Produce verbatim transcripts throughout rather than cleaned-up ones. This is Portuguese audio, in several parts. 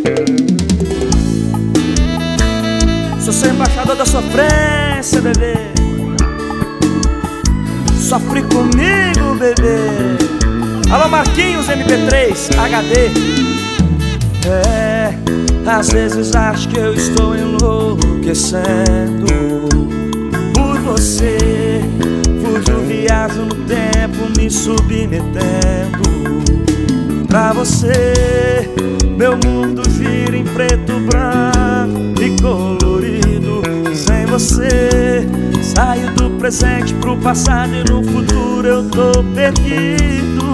Sou seu embaixador da sofrência, bebê. Sofre comigo, bebê. Alô, Marquinhos M P três H D. É, às vezes acho que eu estou enlouquecendo por você. Fujo, viajo no tempo, me submetendo pra você. Meu mundo gira em preto, branco e colorido. Sem você, saio do presente pro passado e no futuro eu tô perdido.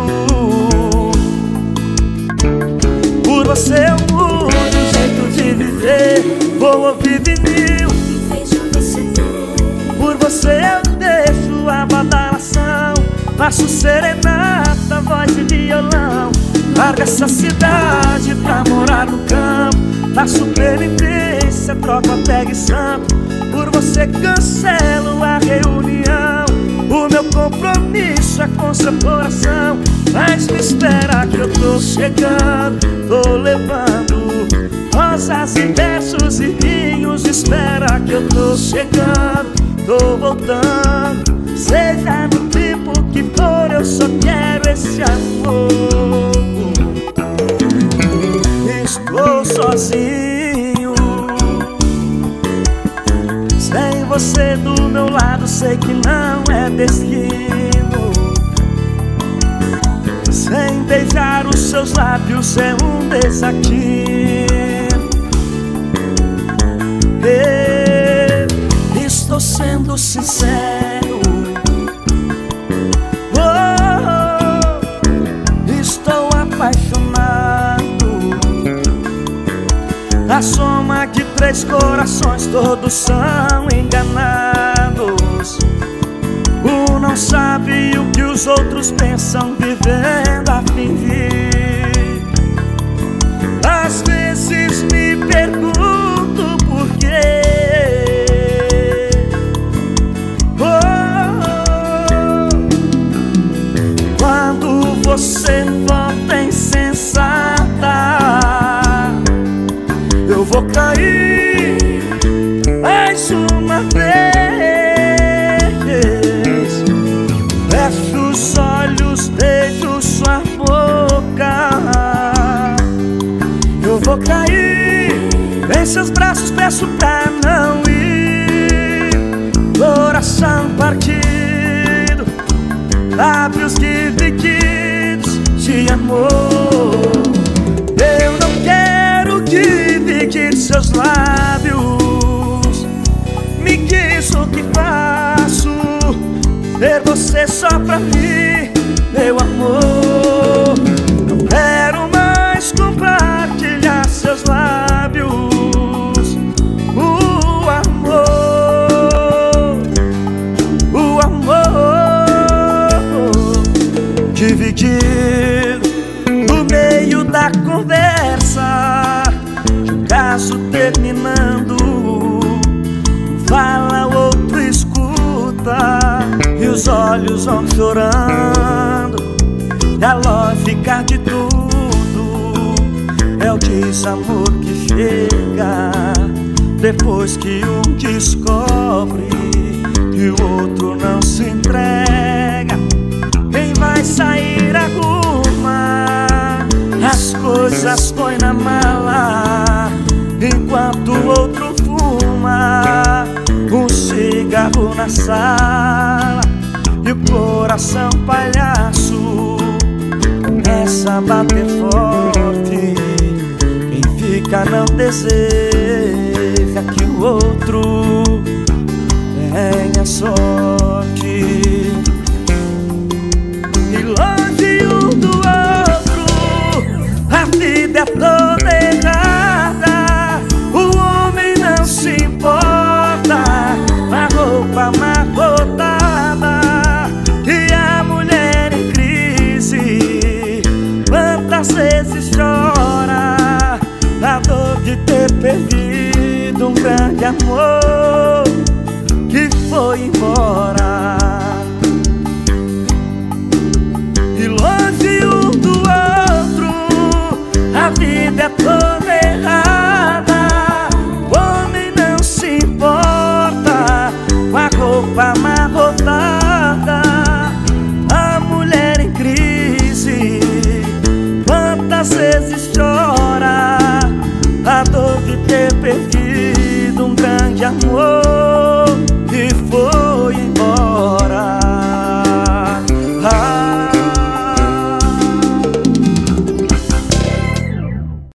Por você eu mudo o jeito de viver, vou ouvir vinil. Por você eu deixo a badalação, faço serenata, voz e violão. Larga essa cidade pra morar no campo, faço penitência, troco até de santo. Por você cancelo a reunião, o meu compromisso é com seu coração. Mas me espera que eu tô chegando, tô levando rosas e versos e vinhos. Espera que eu tô chegando, tô voltando. Seja no tempo que for, eu só quero esse amor. Estou sozinho, sem você do meu lado, sei que não é destino. Sem beijar os seus lábios é um desatino. Eu estou sendo sincero, oh, estou apaixonado. A soma de três corações, todos são enganados. Um não sabe o que os outros pensam, vivendo a fingir. Às vezes me pergunto por quê. Oh, quando você volta insensata, eu vou cair mais uma vez. Fecho os olhos, beijo sua boca. Eu vou cair em seus braços, peço pra não ir. Coração partido, lábios divididos de amor. Eu não quero dividir seus lábios. Me diz o que faço, ter você só pra mim, meu amor. Não quero mais compartilhar seus lábios. O amor, o amor dividido no meio da conversa, de um caso terminando. Fala, outro escuta, e os olhos vão chorando. E a lógica de tudo é o desamor que chega depois que um descobre e o outro não se entrega. Quem vai sair arruma as coisas, põe na mala, enquanto o outro fuma um cigarro na sala. E o coração palhaço começa a bater forte. Quem fica não deseja que o outro tenha sorte. E longe um do outro, a vida é toda errada. O homem não se importa com a roupa amarrotada e a mulher em crise. Quantas vezes chora a dor de ter perdido um grande amor que foi embora. E longe um do outro, a vida é toda errada. amar, voltar